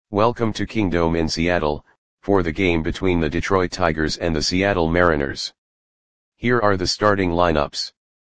Welcome to Kingdome in Seattle, for the game between the Detroit Tigers and the Seattle Mariners. Here are the starting lineups.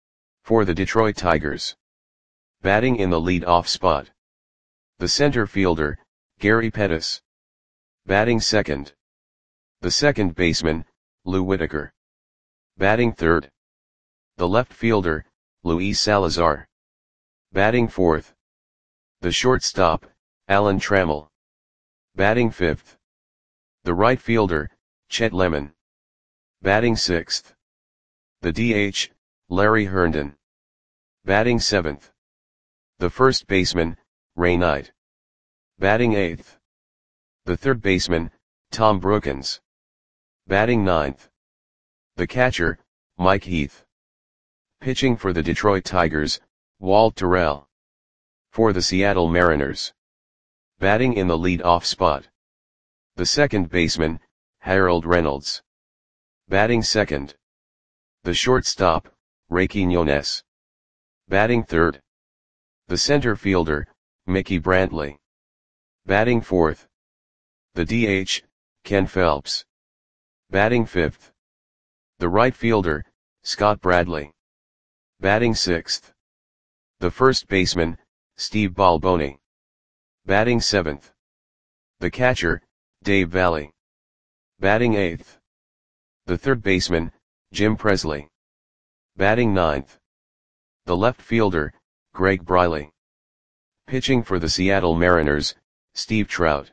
For the Detroit Tigers. Batting in the lead-off spot. The center fielder, Gary Pettis. Batting second. The second baseman, Lou Whitaker. Batting third. The left fielder, Luis Salazar. Batting fourth. The shortstop, Alan Trammell. Batting fifth. The right fielder, Chet Lemon. Batting sixth. The DH, Larry Herndon. Batting seventh. The first baseman, Ray Knight. Batting eighth. The third baseman, Tom Brookens. Batting ninth. The catcher, Mike Heath. Pitching for the Detroit Tigers, Walt Terrell. For the Seattle Mariners. Batting in the lead-off spot. The second baseman, Harold Reynolds. Batting second. The shortstop, Ray Quiñones. Batting third. The center fielder, Mickey Brantley. Batting fourth. The DH, Ken Phelps. Batting fifth. The right fielder, Scott Bradley. Batting sixth. The first baseman, Steve Balboni. Batting seventh. The catcher, Dave Valle. Batting eighth. The third baseman, Jim Presley. Batting ninth. The left fielder, Greg Briley. Pitching for the Seattle Mariners, Steve Trout.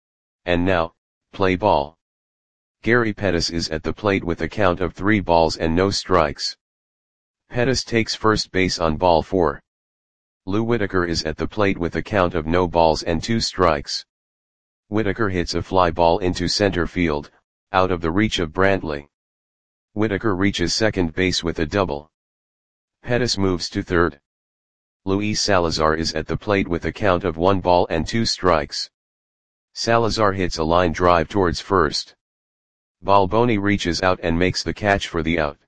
And now, play ball. Gary Pettis is at the plate with a count of 3 balls and no strikes. Pettis takes first base on ball 4. Lou Whitaker is at the plate with a count of no balls and 2 strikes. Whitaker hits a fly ball into center field, out of the reach of Brantley. Whitaker reaches second base with a double. Pettis moves to third. Luis Salazar is at the plate with a count of 1 ball and 2 strikes. Salazar hits a line drive towards first. Balboni reaches out and makes the catch for the out.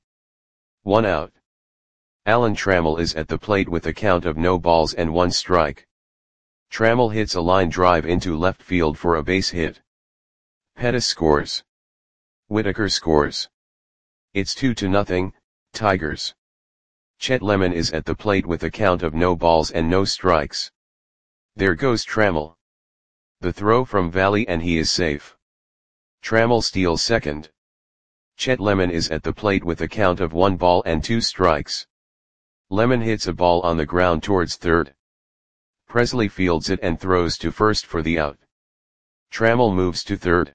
1 out. Alan Trammell is at the plate with a count of no balls and 1 strike. Trammell hits a line drive into left field for a base hit. Pettis scores. Whitaker scores. It's 2-0, Tigers. Chet Lemon is at the plate with a count of no balls and no strikes. There goes Trammell. The throw from Valle and he is safe. Trammell steals second. Chet Lemon is at the plate with a count of 1 ball and 2 strikes. Lemon hits a ball on the ground towards third. Presley fields it and throws to first for the out. Trammell moves to third.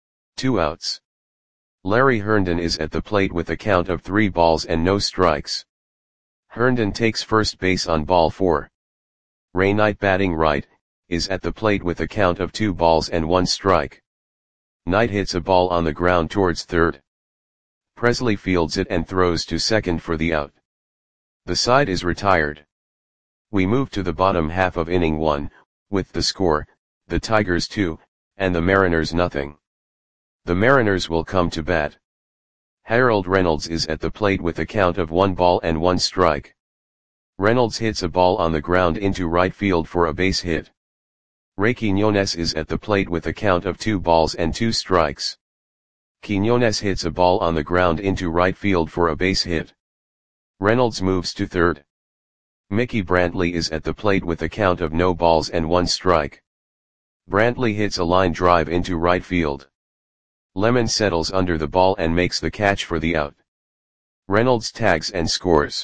2 outs. Larry Herndon is at the plate with a count of 3 balls and no strikes. Herndon takes first base on ball 4. Ray Knight, batting right, is at the plate with a count of 2 balls and 1 strike. Knight hits a ball on the ground towards third. Presley fields it and throws to second for the out. The side is retired. We move to the bottom half of inning 1, with the score, the Tigers 2, and the Mariners nothing. The Mariners will come to bat. Harold Reynolds is at the plate with a count of 1 ball and 1 strike. Reynolds hits a ball on the ground into right field for a base hit. Ray Quiñones is at the plate with a count of 2 balls and 2 strikes. Quiñones hits a ball on the ground into right field for a base hit. Reynolds moves to third. Mickey Brantley is at the plate with a count of no balls and 1 strike. Brantley hits a line drive into right field. Lemon settles under the ball and makes the catch for the out. Reynolds tags and scores.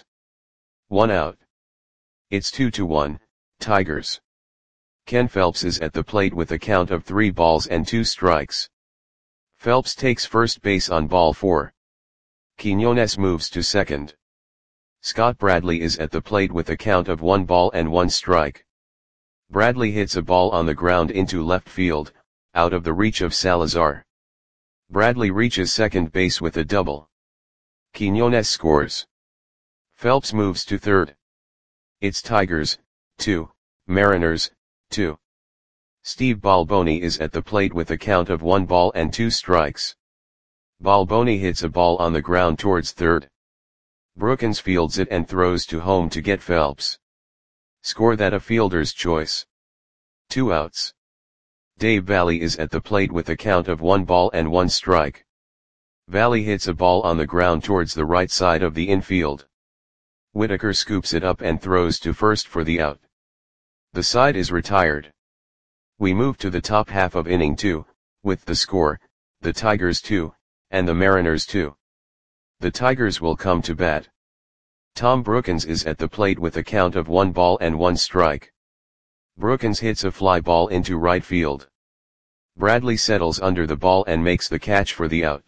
1 out. It's 2-1, Tigers. Ken Phelps is at the plate with a count of 3 balls and 2 strikes. Phelps takes first base on ball 4. Quiñones moves to second. Scott Bradley is at the plate with a count of 1 ball and 1 strike. Bradley hits a ball on the ground into left field, out of the reach of Salazar. Bradley reaches second base with a double. Quiñones scores. Phelps moves to third. It's Tigers, 2, Mariners, 2. Steve Balboni is at the plate with a count of 1 ball and 2 strikes. Balboni hits a ball on the ground towards third. Brookens fields it and throws to home to get Phelps. Score that a fielder's choice. 2 outs. Dave Valle is at the plate with a count of 1 ball and 1 strike. Valle hits a ball on the ground towards the right side of the infield. Whitaker scoops it up and throws to first for the out. The side is retired. We move to the top half of inning 2, with the score, the Tigers 2, and the Mariners 2. The Tigers will come to bat. Tom Brookens is at the plate with a count of 1 ball and 1 strike. Brookens hits a fly ball into right field. Bradley settles under the ball and makes the catch for the out.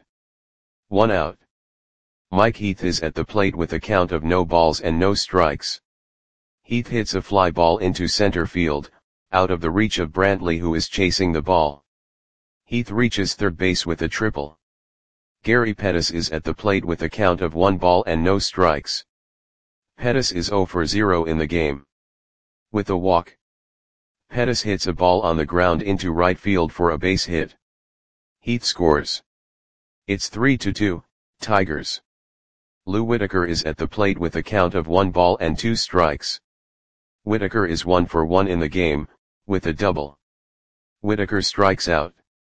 1 out. Mike Heath is at the plate with a count of no balls and no strikes. Heath hits a fly ball into center field, out of the reach of Brantley, who is chasing the ball. Heath reaches third base with a triple. Gary Pettis is at the plate with a count of 1 ball and no strikes. Pettis is 0 for 0 in the game. With a walk, Pettis hits a ball on the ground into right field for a base hit. Heath scores. It's 3-2, Tigers. Lou Whitaker is at the plate with a count of 1 ball and 2 strikes. Whitaker is 1 for 1 in the game, with a double. Whitaker strikes out.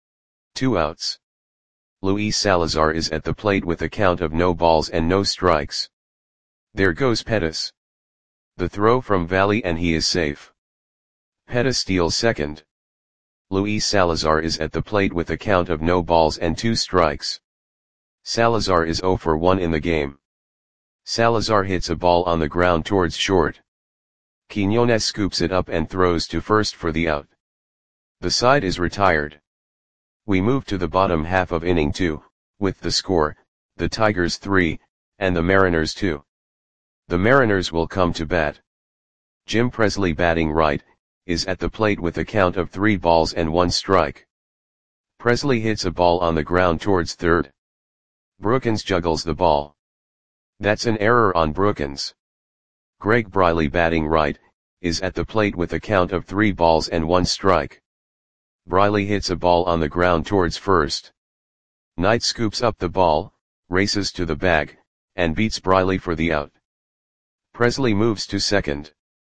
2 outs. Luis Salazar is at the plate with a count of no balls and no strikes. There goes Pettis. The throw from Valle and he is safe. Pettis steals second. Luis Salazar is at the plate with a count of no balls and 2 strikes. Salazar is 0 for 1 in the game. Salazar hits a ball on the ground towards short. Quiñones scoops it up and throws to first for the out. The side is retired. We move to the bottom half of inning 2, with the score, the Tigers 3, and the Mariners 2. The Mariners will come to bat. Jim Presley, batting right, is at the plate with a count of 3 balls and 1 strike. Presley hits a ball on the ground towards third. Brookens juggles the ball. That's an error on Brookens. Greg Briley, batting right, is at the plate with a count of 3 balls and 1 strike. Briley hits a ball on the ground towards first. Knight scoops up the ball, races to the bag, and beats Briley for the out. Presley moves to second.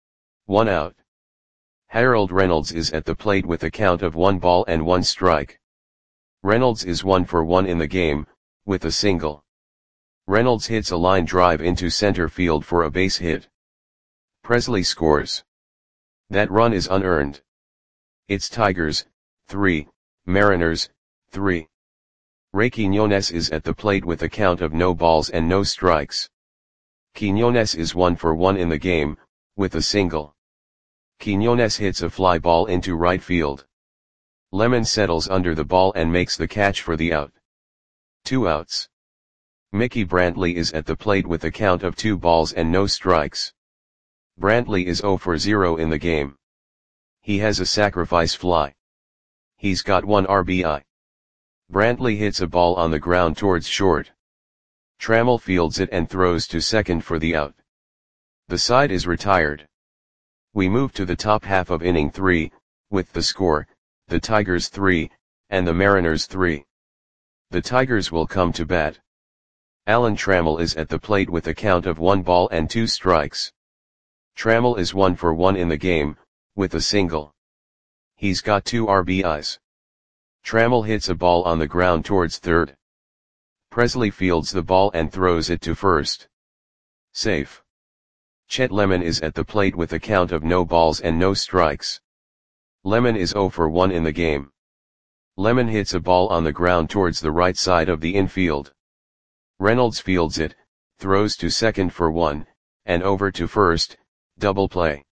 1 out. Harold Reynolds is at the plate with a count of 1 ball and 1 strike. Reynolds is 1 for 1 in the game, with a single. Reynolds hits a line drive into center field for a base hit. Presley scores. That run is unearned. It's Tigers 3, Mariners 3. Ray Quiñones is at the plate with a count of no balls and no strikes. Quiñones is 1 for 1 in the game, with a single. Quiñones hits a fly ball into right field. Lemon settles under the ball and makes the catch for the out. 2 outs. Mickey Brantley is at the plate with a count of 2 balls and no strikes. Brantley is 0 for 0 in the game. He has a sacrifice fly. He's got 1 RBI. Brantley hits a ball on the ground towards short. Trammell fields it and throws to second for the out. The side is retired. We move to the top half of inning 3, with the score, the Tigers 3, and the Mariners 3. The Tigers will come to bat. Alan Trammell is at the plate with a count of 1 ball and 2 strikes. Trammell is 1 for 1 in the game, with a single. He's got 2 RBIs. Trammell hits a ball on the ground towards third. Presley fields the ball and throws it to first. Safe. Chet Lemon is at the plate with a count of no balls and no strikes. Lemon is 0 for 1 in the game. Lemon hits a ball on the ground towards the right side of the infield. Reynolds fields it, throws to second for 1, and over to first, double play.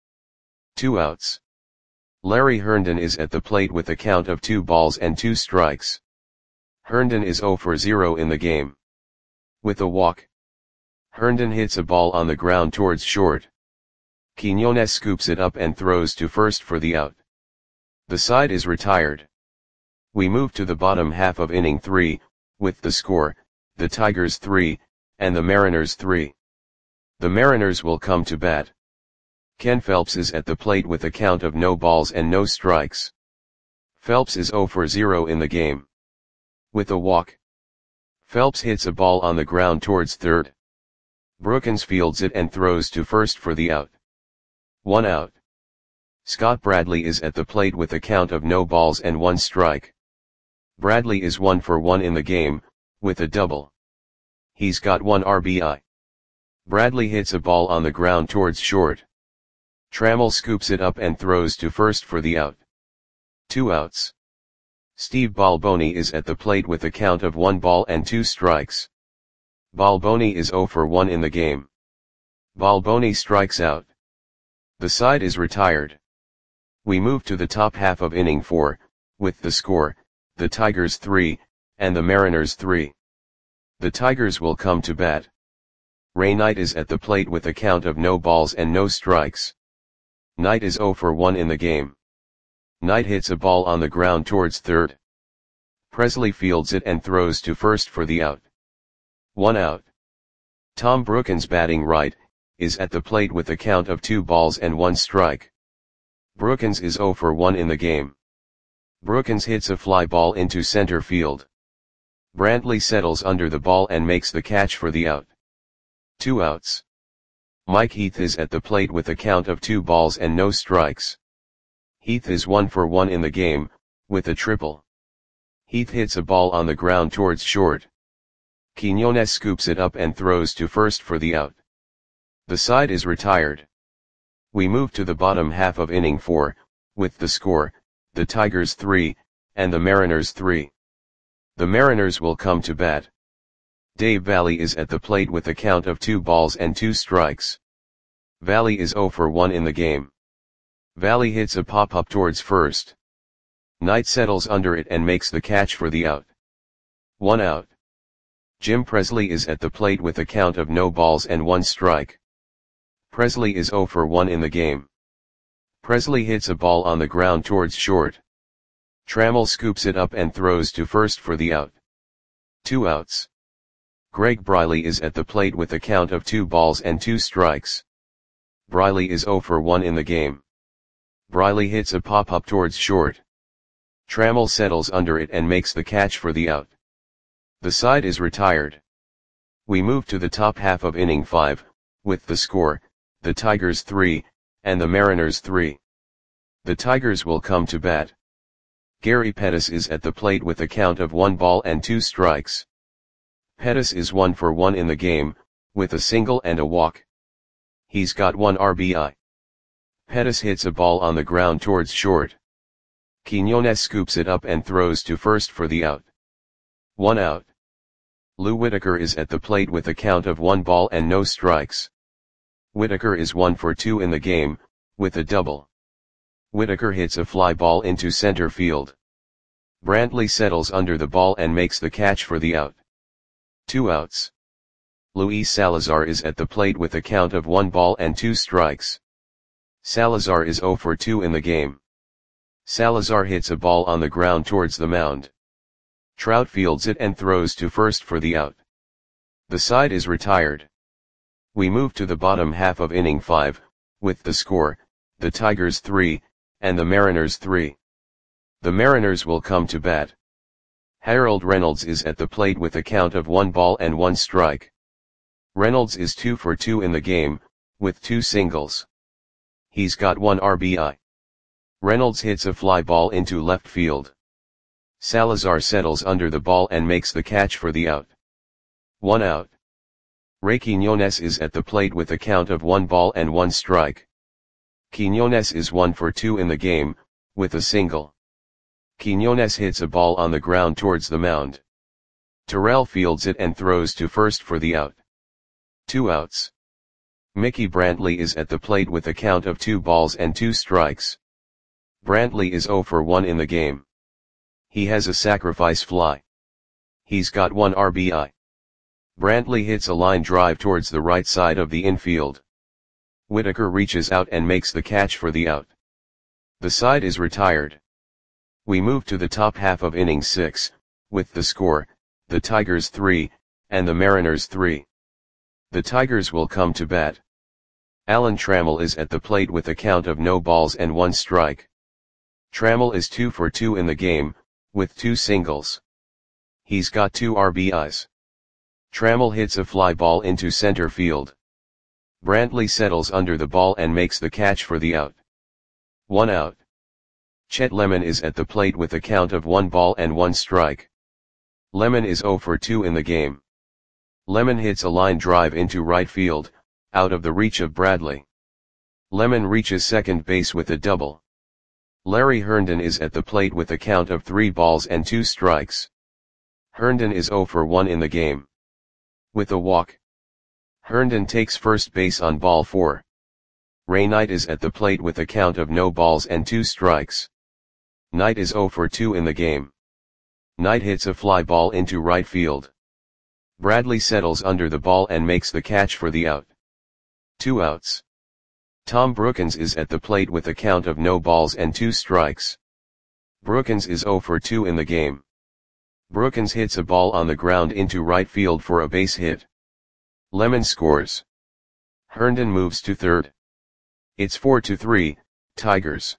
2 outs. Larry Herndon is at the plate with a count of 2 balls and 2 strikes. Herndon is 0 for 0 in the game. With a walk, Herndon hits a ball on the ground towards short. Quiñones scoops it up and throws to first for the out. The side is retired. We move to the bottom half of inning 3, with the score, the Tigers 3, and the Mariners 3. The Mariners will come to bat. Ken Phelps is at the plate with a count of no balls and no strikes. Phelps is 0 for 0 in the game. With a walk, Phelps hits a ball on the ground towards third. Brookens fields it and throws to first for the out. 1 out. Scott Bradley is at the plate with a count of no balls and 1 strike. Bradley is 1 for 1 in the game, with a double. He's got 1 RBI. Bradley hits a ball on the ground towards short. Trammell scoops it up and throws to first for the out. 2 outs. Steve Balboni is at the plate with a count of 1 ball and 2 strikes. Balboni is 0 for 1 in the game. Balboni strikes out. The side is retired. We move to the top half of inning 4, with the score, the Tigers 3, and the Mariners 3. The Tigers will come to bat. Ray Knight is at the plate with a count of no balls and no strikes. Knight is 0 for 1 in the game. Knight hits a ball on the ground towards third. Presley fields it and throws to first for the out. 1 out. Tom Brookens, batting right, is at the plate with a count of 2 balls and 1 strike. Brookens is 0 for 1 in the game. Brookens hits a fly ball into center field. Brantley settles under the ball and makes the catch for the out. 2 outs. Mike Heath is at the plate with a count of 2 balls and no strikes. Heath is 1 for 1 in the game, with a triple. Heath hits a ball on the ground towards short. Quinones scoops it up and throws to first for the out. The side is retired. We move to the bottom half of inning 4, with the score, the Tigers 3, and the Mariners 3. The Mariners will come to bat. Dave Valle is at the plate with a count of 2 balls and 2 strikes. Valle is 0 for 1 in the game. Valle hits a pop-up towards first. Knight settles under it and makes the catch for the out. 1 out. Jim Presley is at the plate with a count of no balls and 1 strike. Presley is 0 for 1 in the game. Presley hits a ball on the ground towards short. Trammell scoops it up and throws to first for the out. 2 outs. Greg Briley is at the plate with a count of 2 balls and 2 strikes. Briley is 0 for 1 in the game. Briley hits a pop-up towards short. Trammell settles under it and makes the catch for the out. The side is retired. We move to the top half of inning 5, with the score, the Tigers 3, and the Mariners 3. The Tigers will come to bat. Gary Pettis is at the plate with a count of 1 ball and 2 strikes. Pettis is 1 for 1 in the game, with a single and a walk. He's got 1 RBI. Pettis hits a ball on the ground towards short. Quinones scoops it up and throws to first for the out. 1 out. Lou Whitaker is at the plate with a count of 1 ball and no strikes. Whitaker is 1 for 2 in the game, with a double. Whitaker hits a fly ball into center field. Brantley settles under the ball and makes the catch for the out. 2 outs. Luis Salazar is at the plate with a count of 1 ball and 2 strikes. Salazar is 0 for 2 in the game. Salazar hits a ball on the ground towards the mound. Trout fields it and throws to first for the out. The side is retired. We move to the bottom half of inning 5, with the score, the Tigers 3, and the Mariners 3. The Mariners will come to bat. Harold Reynolds is at the plate with a count of 1 ball and 1 strike. Reynolds is 2 for 2 in the game, with 2 singles. He's got 1 RBI. Reynolds hits a fly ball into left field. Salazar settles under the ball and makes the catch for the out. 1 out. Ray Quinones is at the plate with a count of 1 ball and 1 strike. Quinones is 1 for 2 in the game, with a single. Quinones hits a ball on the ground towards the mound. Terrell fields it and throws to first for the out. 2 outs. Mickey Brantley is at the plate with a count of 2 balls and 2 strikes. Brantley is 0 for 1 in the game. He has a sacrifice fly. He's got 1 RBI. Brantley hits a line drive towards the right side of the infield. Whitaker reaches out and makes the catch for the out. The side is retired. We move to the top half of inning 6, with the score, the Tigers 3, and the Mariners 3. The Tigers will come to bat. Alan Trammell is at the plate with a count of no balls and 1 strike. Trammell is 2 for 2 in the game, with 2 singles. He's got 2 RBIs. Trammell hits a fly ball into center field. Brantley settles under the ball and makes the catch for the out. 1 out. Chet Lemon is at the plate with a count of 1 ball and 1 strike. Lemon is 0 for 2 in the game. Lemon hits a line drive into right field, out of the reach of Bradley. Lemon reaches second base with a double. Larry Herndon is at the plate with a count of 3 balls and 2 strikes. Herndon is 0 for 1 in the game. With a walk, Herndon takes first base on ball 4. Ray Knight is at the plate with a count of no balls and 2 strikes. Knight is 0 for 2 in the game. Knight hits a fly ball into right field. Bradley settles under the ball and makes the catch for the out. 2 outs. Tom Brookens is at the plate with a count of no balls and 2 strikes. Brookens is 0 for 2 in the game. Brookens hits a ball on the ground into right field for a base hit. Lemon scores. Herndon moves to third. It's 4-3, Tigers.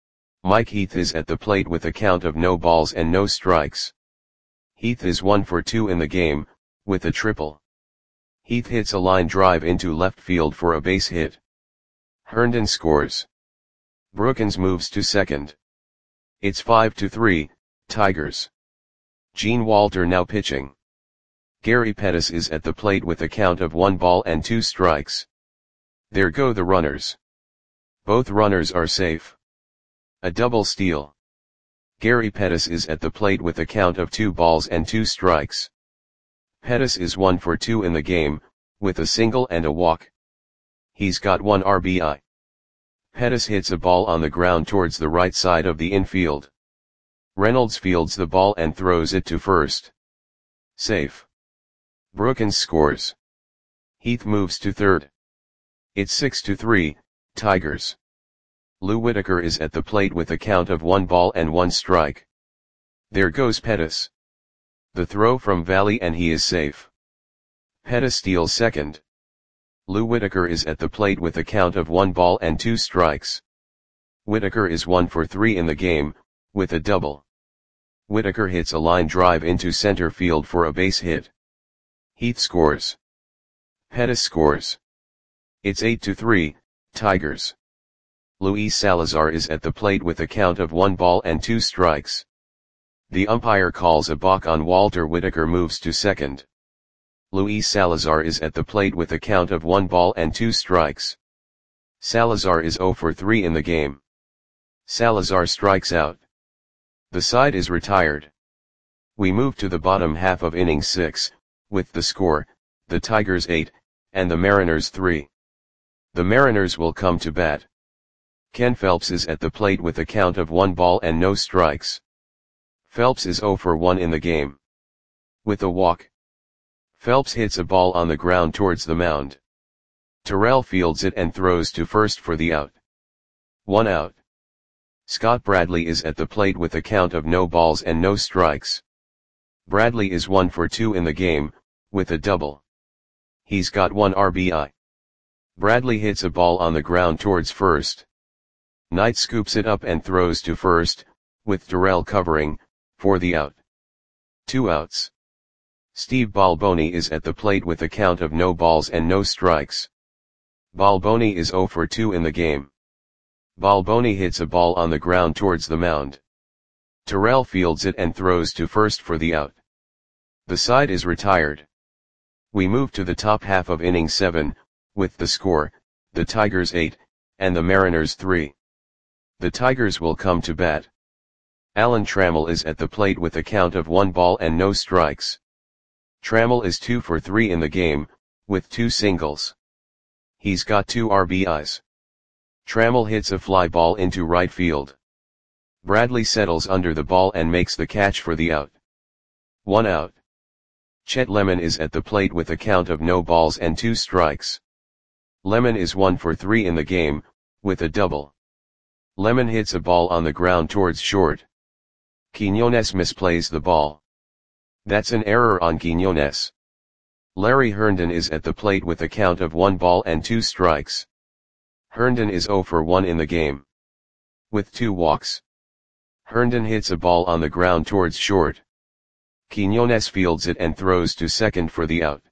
Mike Heath is at the plate with a count of no balls and no strikes. Heath is 1 for 2 in the game, with a triple. Heath hits a line drive into left field for a base hit. Herndon scores. Brookens moves to second. It's 5-3, Tigers. Gene Walter now pitching. Gary Pettis is at the plate with a count of 1 ball and 2 strikes. There go the runners. Both runners are safe. A double steal. Gary Pettis is at the plate with a count of 2 balls and 2 strikes. Pettis is 1 for 2 in the game, with a single and a walk. He's got 1 RBI. Pettis hits a ball on the ground towards the right side of the infield. Reynolds fields the ball and throws it to first. Safe. Brookens scores. Heath moves to third. It's 6-3, Tigers. Lou Whitaker is at the plate with a count of 1 ball and 1 strike. There goes Pettis. The throw from Valley and he is safe. Pettis steals second. Lou Whitaker is at the plate with a count of 1 ball and 2 strikes. Whitaker is 1 for 3 in the game, with a double. Whitaker hits a line drive into center field for a base hit. Heath scores. Pettis scores. It's 8-3, Tigers. Luis Salazar is at the plate with a count of 1 ball and 2 strikes. The umpire calls a balk on Walter. Whitaker moves to second. Luis Salazar is at the plate with a count of 1 ball and 2 strikes. Salazar is 0 for 3 in the game. Salazar strikes out. The side is retired. We move to the bottom half of inning 6, with the score, the Tigers 8, and the Mariners 3. The Mariners will come to bat. Ken Phelps is at the plate with a count of 1 ball and no strikes. Phelps is 0 for 1 in the game. With a walk, Phelps hits a ball on the ground towards the mound. Terrell fields it and throws to first for the out. 1 out. Scott Bradley is at the plate with a count of no balls and no strikes. Bradley is 1 for 2 in the game, with a double. He's got 1 RBI. Bradley hits a ball on the ground towards first. Knight scoops it up and throws to first, with Terrell covering, for the out. 2 outs. Steve Balboni is at the plate with a count of no balls and no strikes. Balboni is 0 for 2 in the game. Balboni hits a ball on the ground towards the mound. Terrell fields it and throws to first for the out. The side is retired. We move to the top half of inning 7, with the score, the Tigers 8, and the Mariners 3. The Tigers will come to bat. Alan Trammell is at the plate with a count of 1 ball and no strikes. Trammell is 2 for 3 in the game, with 2 singles. He's got 2 RBIs. Trammell hits a fly ball into right field. Bradley settles under the ball and makes the catch for the out. 1 out. Chet Lemon is at the plate with a count of no balls and 2 strikes. Lemon is 1 for 3 in the game, with a double. Lemon hits a ball on the ground towards short. Quiñones misplays the ball. That's an error on Quiñones. Larry Herndon is at the plate with a count of 1 ball and 2 strikes. Herndon is 0 for 1 in the game. With 2 walks. Herndon hits a ball on the ground towards short. Quiñones fields it and throws to second for the out.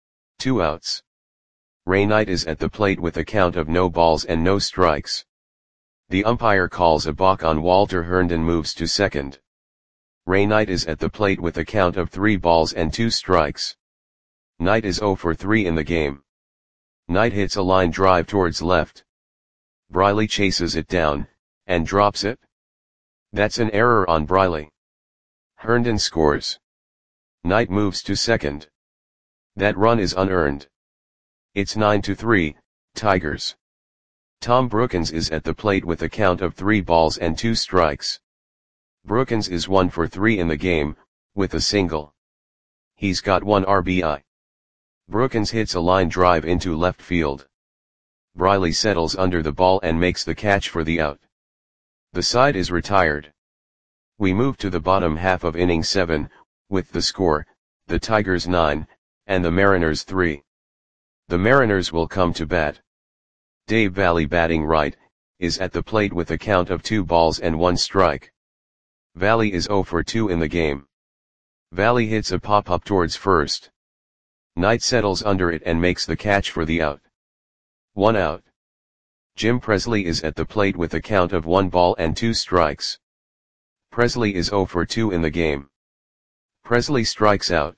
2 outs. Ray Knight is at the plate with a count of no balls and no strikes. The umpire calls a balk on Walter. Herndon moves to second. Ray Knight is at the plate with a count of 3 balls and 2 strikes. Knight is 0 for 3 in the game. Knight hits a line drive towards left. Briley chases it down, and drops it. That's an error on Briley. Herndon scores. Knight moves to second. That run is unearned. It's 9-3, Tigers. Tom Brookins is at the plate with a count of 3 balls and 2 strikes. Brookins is 1 for 3 in the game, with a single. He's got 1 RBI. Brookins hits a line drive into left field. Briley settles under the ball and makes the catch for the out. The side is retired. We move to the bottom half of inning 7, with the score, the Tigers 9, and the Mariners 3. The Mariners will come to bat. Dave Valle, batting right, is at the plate with a count of 2 balls and 1 strike. Valle is 0 for 2 in the game. Valle hits a pop-up towards first. Knight settles under it and makes the catch for the out. 1 out. Jim Presley is at the plate with a count of 1 ball and 2 strikes. Presley is 0 for 2 in the game. Presley strikes out.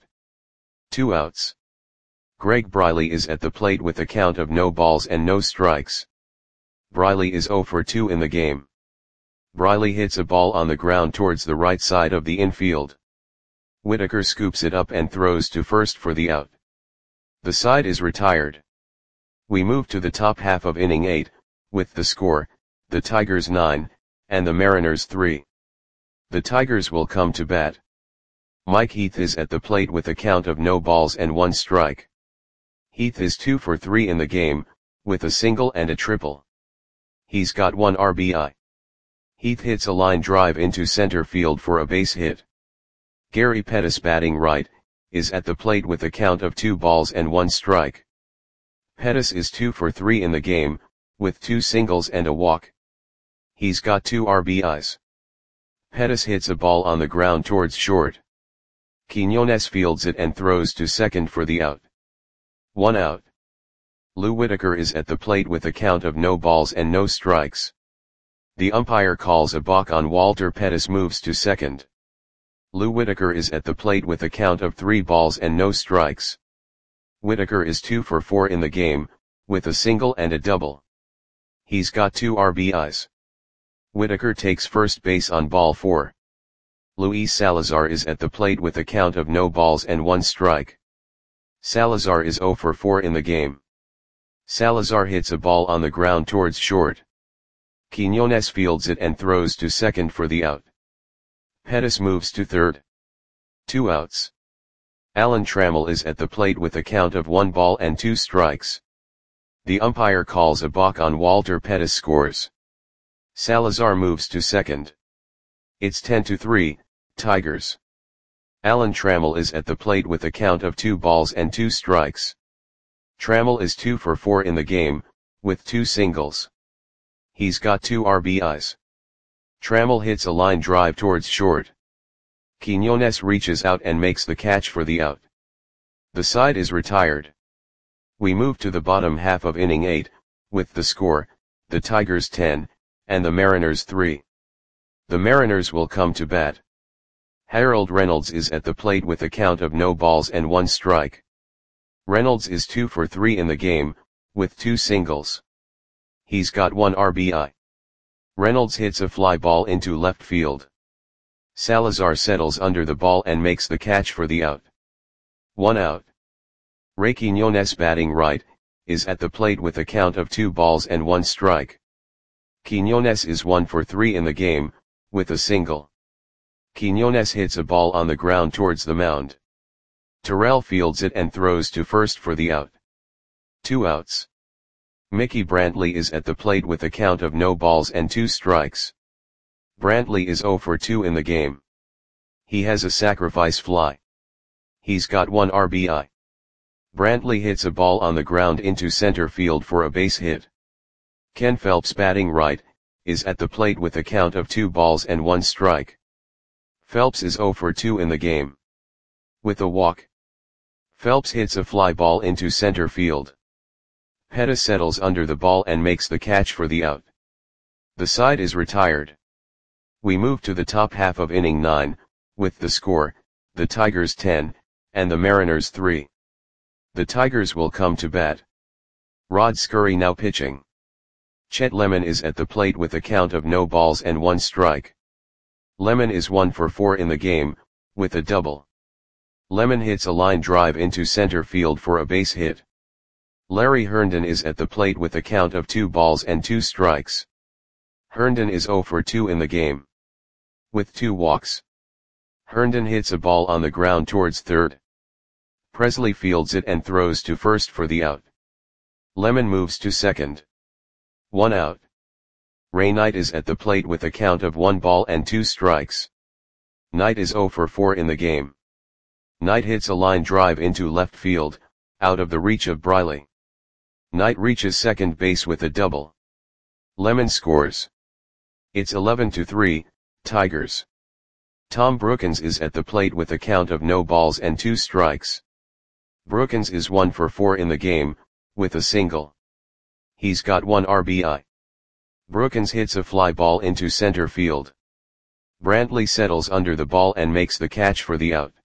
2 outs. Greg Briley is at the plate with a count of no balls and no strikes. Briley is 0 for 2 in the game. Briley hits a ball on the ground towards the right side of the infield. Whitaker scoops it up and throws to first for the out. The side is retired. We move to the top half of inning 8, with the score, the Tigers 9, and the Mariners 3. The Tigers will come to bat. Mike Heath is at the plate with a count of no balls and 1 strike. Heath is 2 for 3 in the game, with a single and a triple. He's got 1 RBI. Heath hits a line drive into center field for a base hit. Gary Pettis, batting right, is at the plate with a count of 2 balls and 1 strike. Pettis is 2 for 3 in the game, with 2 singles and a walk. He's got 2 RBIs. Pettis hits a ball on the ground towards short. Quinones fields it and throws to second for the out. 1 out. Lou Whitaker is at the plate with a count of no balls and no strikes. The umpire calls a balk on Walter. Pettis moves to second. Lou Whitaker is at the plate with a count of 3 balls and no strikes. Whitaker is 2 for 4 in the game, with a single and a double. He's got 2 RBIs. Whitaker takes first base on ball 4. Luis Salazar is at the plate with a count of no balls and 1 strike. Salazar is 0 for 4 in the game. Salazar hits a ball on the ground towards short. Quinones fields it and throws to second for the out. Pettis moves to third. 2 outs. Alan Trammell is at the plate with a count of 1 ball and 2 strikes. The umpire calls a balk on Walter. Pettis scores. Salazar moves to second. It's 10-3, Tigers. Alan Trammell is at the plate with a count of 2 balls and 2 strikes. Trammell is 2 for 4 in the game, with 2 singles. He's got 2 RBIs. Trammell hits a line drive towards short. Quinones reaches out and makes the catch for the out. The side is retired. We move to the bottom half of inning 8, with the score, the Tigers 10, and the Mariners 3. The Mariners will come to bat. Harold Reynolds is at the plate with a count of no balls and 1 strike. Reynolds is 2 for 3 in the game, with 2 singles. He's got 1 RBI. Reynolds hits a fly ball into left field. Salazar settles under the ball and makes the catch for the out. 1 out. Ray Quinones, batting right, is at the plate with a count of 2 balls and 1 strike. Quinones is 1 for 3 in the game, with a single. Quinones hits a ball on the ground towards the mound. Terrell fields it and throws to first for the out. 2 outs. Mickey Brantley is at the plate with a count of no balls and 2 strikes. Brantley is 0 for 2 in the game. He has a sacrifice fly. He's got 1 RBI. Brantley hits a ball on the ground into center field for a base hit. Ken Phelps, batting right, is at the plate with a count of 2 balls and 1 strike. Phelps is 0 for 2 in the game. With a walk. Phelps hits a fly ball into center field. Pettis settles under the ball and makes the catch for the out. The side is retired. We move to the top half of inning 9, with the score, the Tigers 10, and the Mariners 3. The Tigers will come to bat. Rod Scurry now pitching. Chet Lemon is at the plate with a count of no balls and 1 strike. Lemon is 1 for 4 in the game, with a double. Lemon hits a line drive into center field for a base hit. Larry Herndon is at the plate with a count of 2 balls and 2 strikes. Herndon is 0 for 2 in the game, with 2 walks. Herndon hits a ball on the ground towards third. Presley fields it and throws to first for the out. Lemon moves to second. 1 out. Ray Knight is at the plate with a count of 1 ball and 2 strikes. Knight is 0 for 4 in the game. Knight hits a line drive into left field, out of the reach of Briley. Knight reaches second base with a double. Lemon scores. It's 11-3, Tigers. Tom Brookens is at the plate with a count of no balls and 2 strikes. Brookens is 1 for 4 in the game, with a single. He's got 1 RBI. Brookens hits a fly ball into center field. Brantley settles under the ball and makes the catch for the out.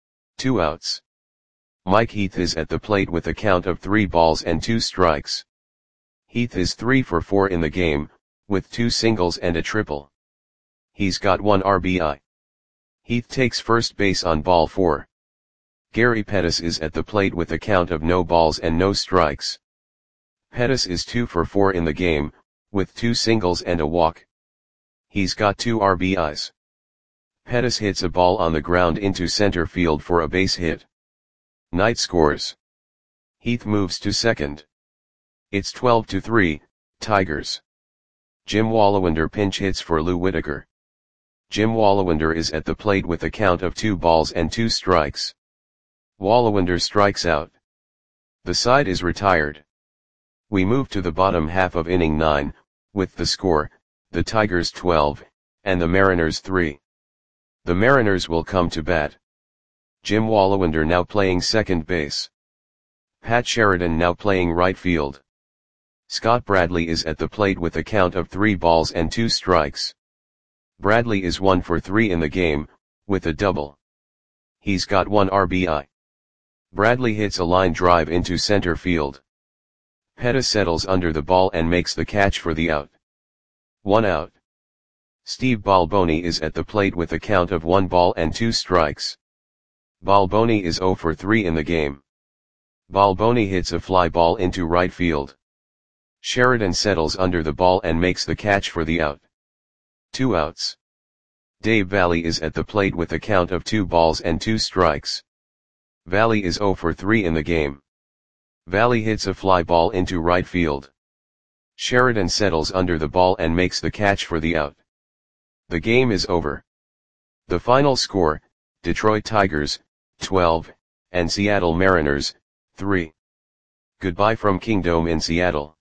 2 outs. Mike Heath is at the plate with a count of 3 balls and 2 strikes. Heath is 3 for 4 in the game, with 2 singles and a triple. He's got 1 RBI. Heath takes first base on ball 4. Gary Pettis is at the plate with a count of no balls and no strikes. Pettis is 2 for 4 in the game, with 2 singles and a walk. He's got 2 RBIs. Pettis hits a ball on the ground into center field for a base hit. Knight scores. Heath moves to second. It's 12-3, Tigers. Jim Walliwander pinch hits for Lou Whitaker. Jim Walliwander is at the plate with a count of 2 balls and 2 strikes. Walliwander strikes out. The side is retired. We move to the bottom half of inning 9, with the score, the Tigers 12, and the Mariners 3. The Mariners will come to bat. Jim Walliwander now playing second base. Pat Sheridan now playing right field. Scott Bradley is at the plate with a count of 3 balls and 2 strikes. Bradley is 1 for 3 in the game, with a double. He's got 1 RBI. Bradley hits a line drive into center field. Pettis settles under the ball and makes the catch for the out. 1 out. Steve Balboni is at the plate with a count of 1 ball and 2 strikes. Balboni is 0 for 3 in the game. Balboni hits a fly ball into right field. Sheridan settles under the ball and makes the catch for the out. 2 outs. Dave Valley is at the plate with a count of 2 balls and 2 strikes. Valley is 0 for 3 in the game. Valley hits a fly ball into right field. Sheridan settles under the ball and makes the catch for the out. The game is over. The final score, Detroit Tigers, 12, and Seattle Mariners, 3. Goodbye from Kingdome in Seattle.